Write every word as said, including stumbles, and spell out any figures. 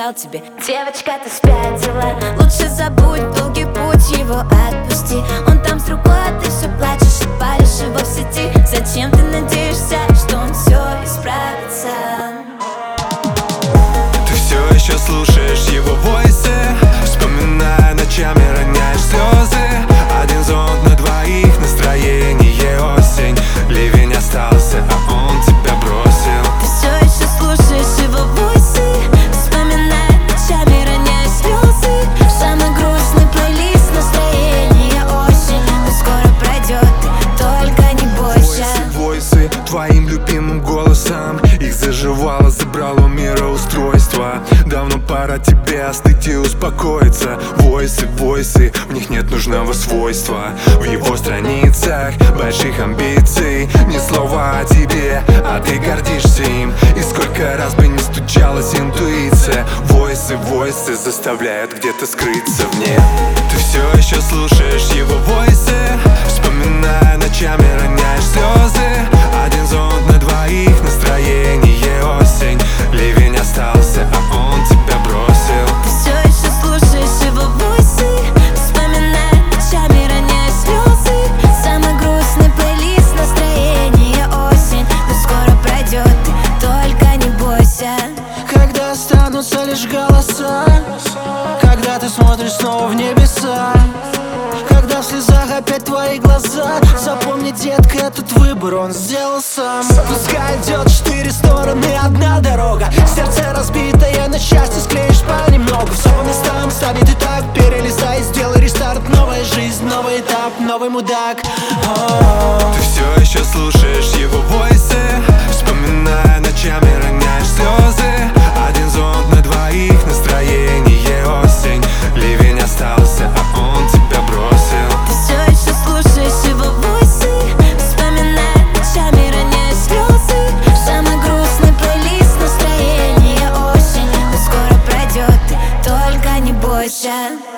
написал тебе: девочка, ты спятила, лучше забудь долгий путь, его отпусти. Он там с другой, а ты все плачешь и палишь его в сети. Зачем ты надеешься, что он все исправится? Ты все еще слушаешь его войсы, вспоминая ночами, роняешь слезы. Один зонт на двоих, настроение осень. Ливень остался, а он тебя бросил. Ты все еще слушаешь его войсы, вспоминая ночами, роняя слезы. Самый грустный плейлист, настроение осень. Но скоро пройдет, ты только не бойся. Войсы, войсы, твоим любимым голосом. Их заживало, забрало мироустройство. Давно пора тебе остыть и успокоиться. Войсы, войсы, в них нет нужного свойства. В его страницах больших амбиций ни слова о тебе, а ты гордишься им. И сколько раз бы не стучалась интуиция, войсы, войсы заставляют где-то скрыться в ней. Ты все еще слушаешь его войсы, вспоминая ночами, роняешь слезы. Один зонт на двоих, настроение осень. Ливень остался, а он тебя бросил. Ты все еще слушаешь его войсы, вспоминая ночами, роняя слезы. Самый грустный плейлист, настроение осень. Но скоро пройдет, ты только не бойся. Когда останутся лишь голоса, когда ты смотришь снова в небеса, когда в слезах опять твои глаза, запомни, детка, этот выбор он сделал сам. Пускай идет четыре стороны, одна дорога. Сердце разбитое, на счастье склеишь понемногу. Все по местам станет и так, перелезай, сделай рестарт. Новая жизнь, новый этап, новый мудак. О-о-о. Ты все еще слушаешь его войсы, вспоминая ночами, роняешь слезы. Один зонт на двоих, настроение осень. Ливень остался, а он тебя бросил. Ты все еще слушаешь его войсы, вспоминая ночами, роняя слезы. Самый грустный плейлист, настроение осень. Но скоро пройдет, ты только не бойся.